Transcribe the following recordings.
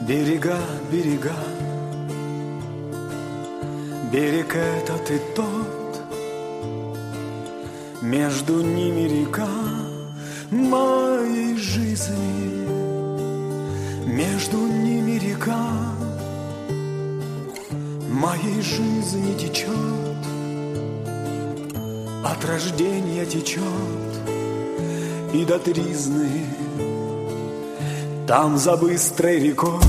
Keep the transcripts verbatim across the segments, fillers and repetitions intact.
Берега, берега, берег этот и тот, между ними река моей жизни, между ними река моей жизни течет, от рождения течет и до тризны. Там за быстрой рекой,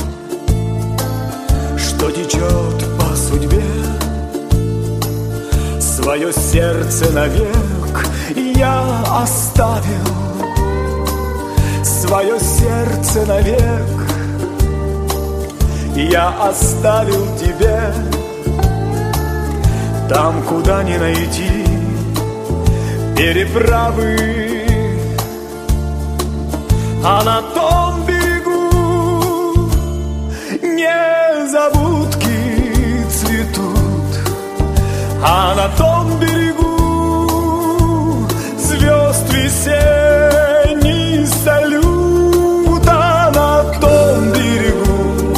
что течет по судьбе, свое сердце навек я оставил, свое сердце навек я оставил тебе. Там, куда не найти переправы, а на том берегу незабудки цветут, а на том берегу звезд весенний салют, а на том берегу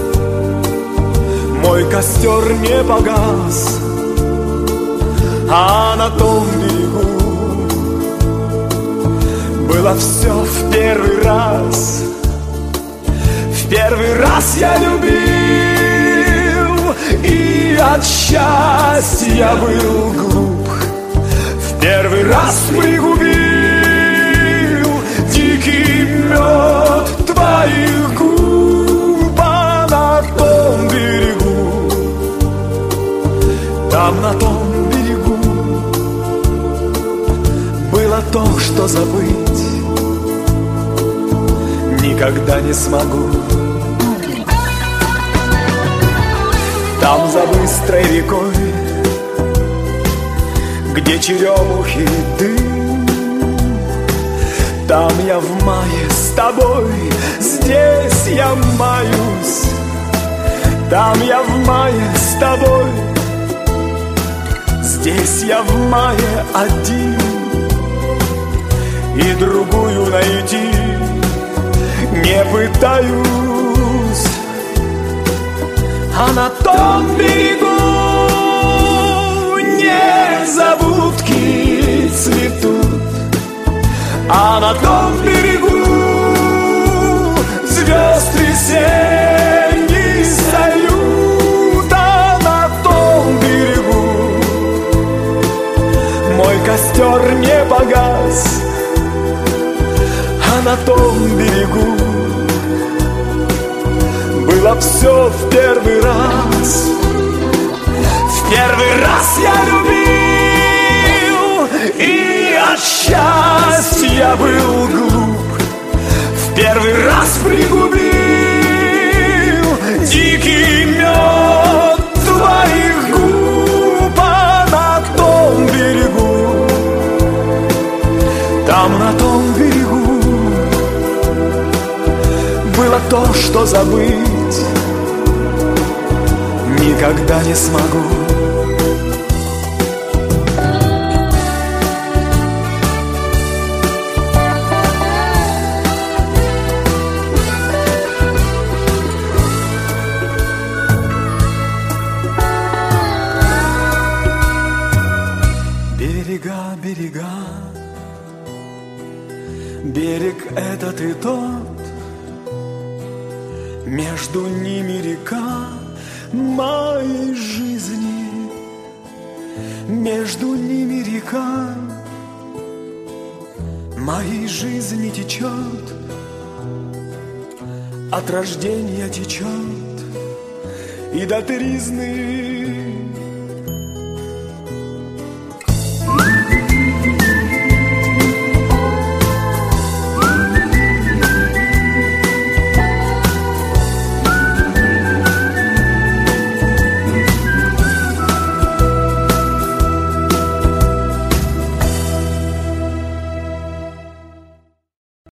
мой костер не погас, а на том берегу было все в первый раз. В первый раз я любил и от счастья был глуп. В первый раз пригубил дикий мед твоих губ, а на том берегу, там на том берегу было то, что забыть никогда не смогу. Там за быстрой рекой, где черемухи дым, там я в мае с тобой, здесь я маюсь. Там я в мае с тобой, здесь я в мае один, и другую найти не пытаюсь. А на том берегу незабудки цветут, а на том берегу звезд весенний салют, а на том берегу мой костер не погас, а на том берегу было все в первый раз. В первый раз я любил и от счастья был глуп. В первый раз пригубил дикий мед твоих губ, а на том берегу, там на том берегу было то, что забыть никогда не смогу. Берега, берега, берег этот и тот, между ними река моей жизни, между ними река моей жизни течет, от рождения течет и до тризны.